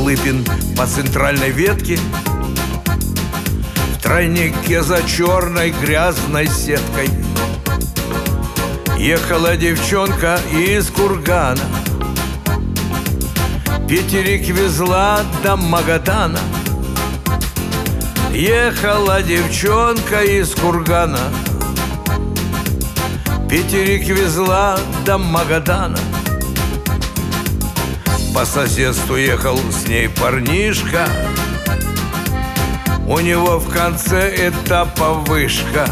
Столыпин по центральной ветке, в тройнике за черной грязной сеткой. Ехала девчонка из Кургана, пятерик везла до Магадана. Ехала девчонка из Кургана, пятерик везла до Магадана. По соседству ехал с ней парнишка, у него в конце этапа вышка.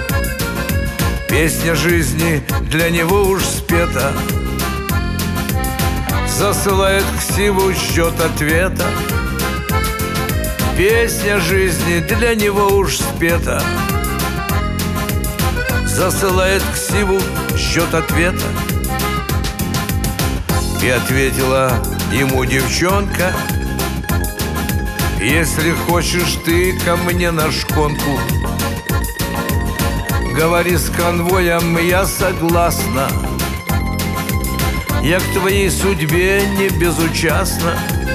Песня жизни для него уж спета, засылает ксиву счет ответа. Песня жизни для него уж спета, засылает ксиву счет ответа. И ответила ему девчонка: если хочешь ты ко мне на шконку, говори с конвоем, я согласна. Я к твоей судьбе не безучастна.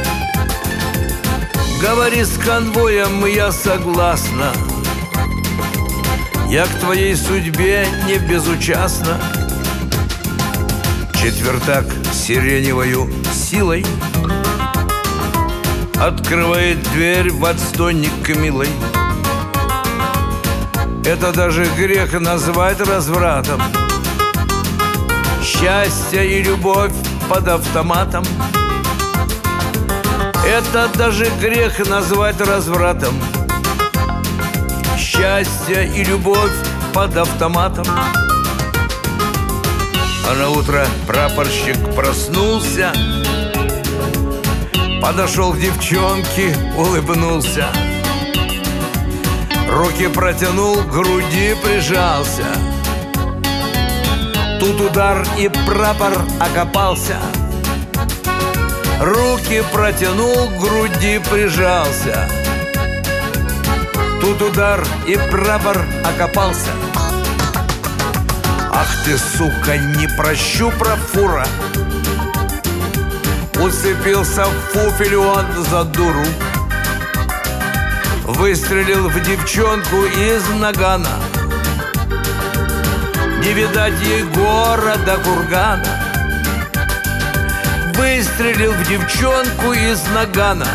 Говори с конвоем, я согласна. Я к твоей судьбе не безучастна. Четвертак сиреневою силой открывает дверь в отстойник к милой. Это даже грех назвать развратом. Счастье и любовь под автоматом. Это даже грех назвать развратом. Счастье и любовь под автоматом. А на утро прапорщик проснулся, подошел к девчонке, улыбнулся, руки протянул, к груди прижался. Тут удар, и прапор окопался. Руки протянул, к груди прижался. Тут удар, и прапор окопался. Ах ты, сука, не прощу, профура! Уцепился в фуфель он за дуру. Выстрелил в девчонку из нагана. Не видать ей города Кургана. Выстрелил в девчонку из нагана.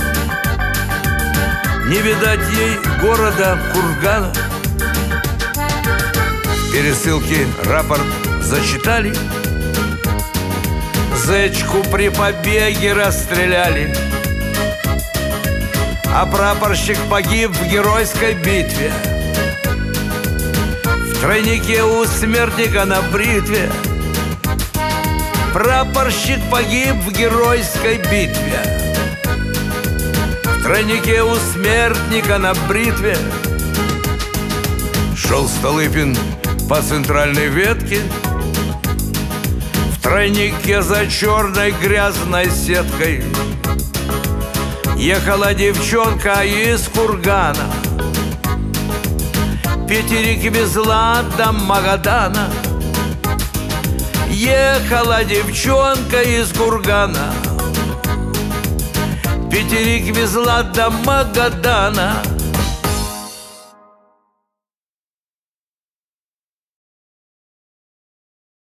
Не видать ей города Кургана. В пересылке рапорт зачитали. Зечку при побеге расстреляли, а прапорщик погиб в геройской битве. В тройнике у смертника на бритве. Прапорщик погиб в геройской битве. В тройнике у смертника на бритве. Шел Столыпин по центральной ветке, в тройнике за черной грязной сеткой. Ехала девчонка из Кургана, пятерик везла до Магадана. Ехала девчонка из Кургана, пятерик везла до Магадана.